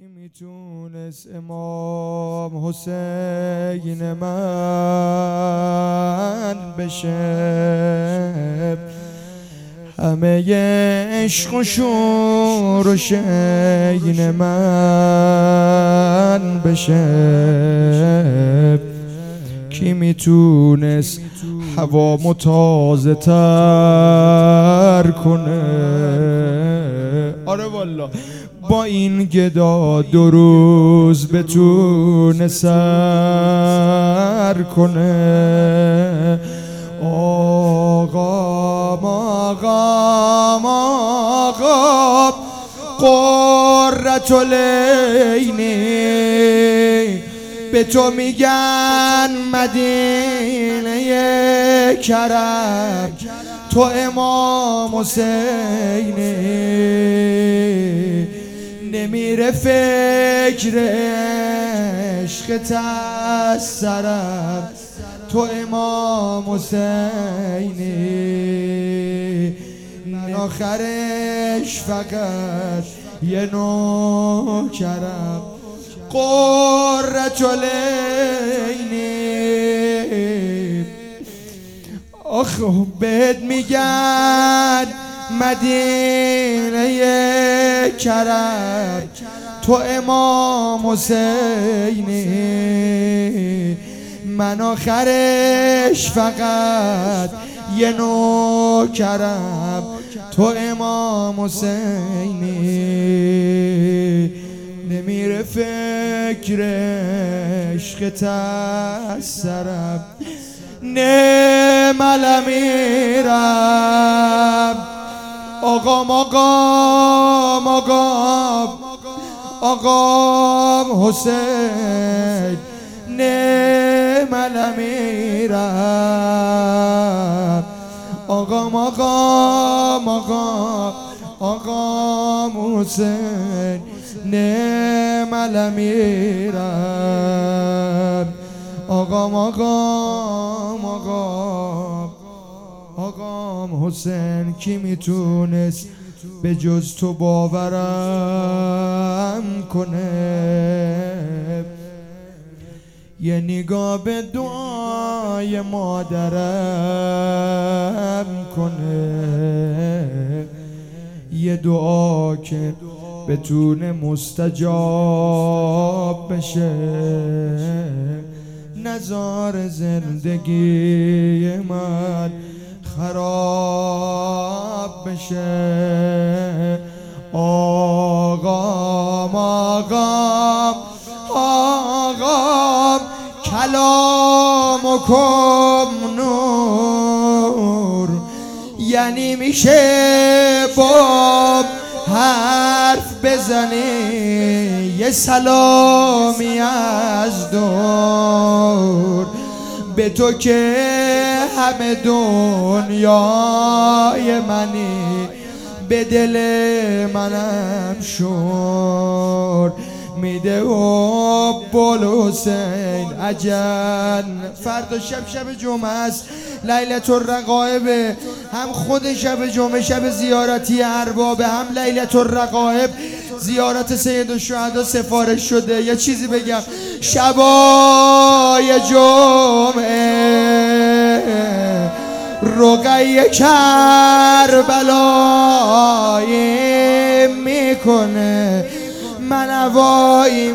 میتونست امام حسین من بشه، همه عشق و شور و شین من بشه. کی میتونست هوامو تازه تر کنه؟ آره والا با این گدا 2 روز بتونه سر کنه. آقام آقام آقام قرةالعینی، به تو میگن مدینه کرم، تو امام حسینی. نمیره فکر عشقت از سرم، تو امام حسینی. من آخرش فقط یه نوکرم، قرةالعینی. آخ بهت میگن مدینه کرم، تو امام حسینی. من آخرش فقط یه نوکرم، تو امام حسینی. نمیره فکر عشقت از سرم، نعم الامیرم. آقام آقام آقام آقام حسین، نعم الامیرم. آقام آقام آقام آقام حسین، نعم الامیرم. آقام آقام آقام آقام حسین. کی میتونست به جز تو باورم کنه؟ یه نگاه به دعای مادرم کنه، یه دعا که بتونه مستجاب بشه. نزار زندگی من خراب بشه. آقام آقام آقام کلامکم نور، یعنی میشه با حرف بزنی یه سلامی از دور. به تو که همه دنیای منی، به دل منم شور میده حب الحسین اجل. فردا شب جمعه است، لیلة الرغائب، هم خود شب جمعه شب زیارتی ارباب، هم لیلة الرغائب زیارت سید الشهدا سفارش شده. یه چیزی بگم، شبای جمعه رقیه کربلایی میکنه، من هوایی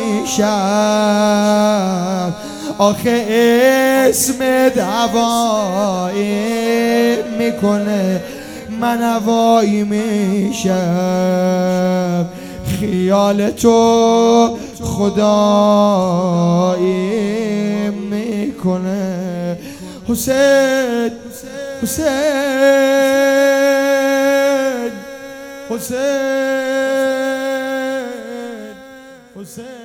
میشم. آخه اسم هوایی میکنه، من هوایی میشم. خیال تو خدایی میکنه. حسین حسین حسین حسین.